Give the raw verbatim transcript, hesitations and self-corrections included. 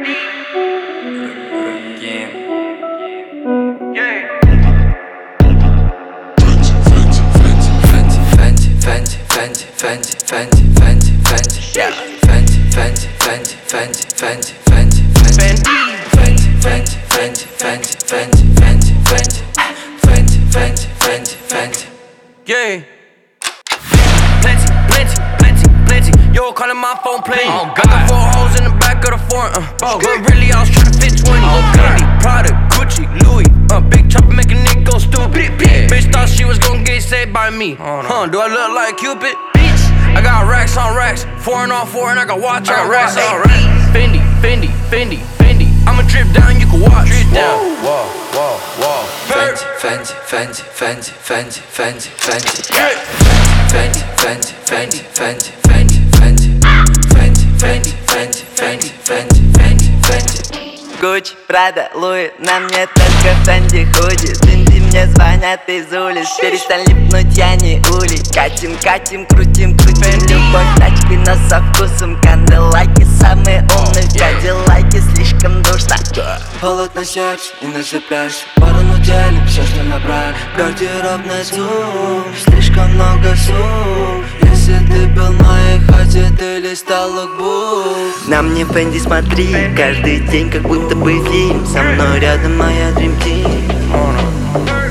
Fenty, Fenty, Fenty, Fenty, Fenty, yeah. Fenty, Fenty, Fenty, Fenty, Fenty, Fenty, Fenty, Fenty, Fenty, Fenty, Fenty, Fenty, Fenty, Fenty, Fenty, Fenty, Fenty, Fenty, yeah. Plenty, plenty, plenty, plenty. Yo, calling my phone plenty. Oh, I got four holes in the back of the foreign, uh. But really, I was tryna fit twenty. Fendi, Prada, Gucci, Louis, uh. Big chopper make a nigga go stupid. Bitch thought she was gon' get saved by me. Huh? Do I look like Cupid? I got racks on racks, foreign on foreign, I got watch on racks on racks. Fendi, Fendi, Fendi, Fendi, I'ma drip down, you can watch. Drip down, whoa, whoa, whoa. Fenty, Fenty, Fenty, Fenty, Fenty, Fenty, Fenty, Fenty, Fenty, Fenty, Fenty, Fenty, Fenty, Fenty, Fenty, Fenty, Fenty, Fenty, Fenty, Fenty. Gucci, Prada, Louis, на мне только Фенди худи. Динди мне звонят из улиц. Перестань липнуть, я не улей. Катим, катим, крутим, крутим. Любовь тачкой, но со вкусом. Канделаки, самые умные кадиллаки, слишком душно. Холодно сердце и наш пляж. Пару недель, все, что набрали. Гардеробный зум, слишком много сум. Если ты был в моей хате, ты листал лукбук. На мне Фенди смотри, каждый день как будто бы фильм. Со мной рядом моя Dream Team.